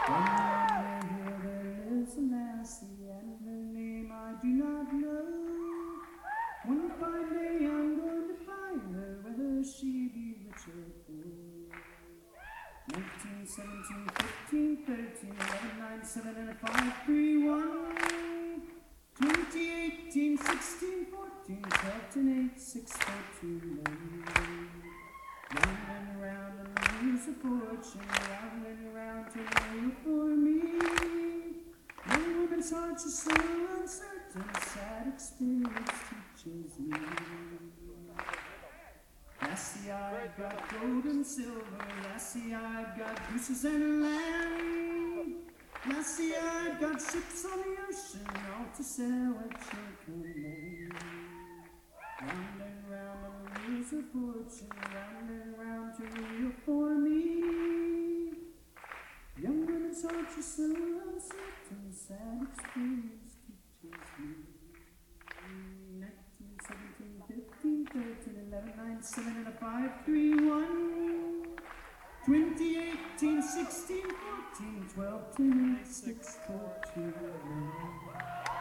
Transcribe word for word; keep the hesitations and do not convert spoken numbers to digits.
Somewhere here there lives a lassie, and her name I do not know. One fine day I'm going to find her, whether she be rich or poor. Nineteen, seventeen, fifteen, thirteen, eleven, nine, seven, and a five, three, one. Twenty, eighteen, sixteen, fourteen, twelve, ten, eight, six, four, two, one. Round and round on the wheels of fortune, round and round to wheel for me. Young women's hearts are so uncertain, sad experience teaches me. Lassie, I've got gold and silver, lassie, I've got gooses and land. Lassie, I've got ships on the ocean, all to sell at your command. Round and round on the wheels of fortune, round and round to wheel for me. Young women's hearts are so uncertain, sad experience teaches me. Nineteen, seventeen, fifteen, thirteen, eleven, nine, seven, and a five, three, one. Twenty, eighteen, sixteen, fourteen, twelve, ten, eight, six, four, two, one.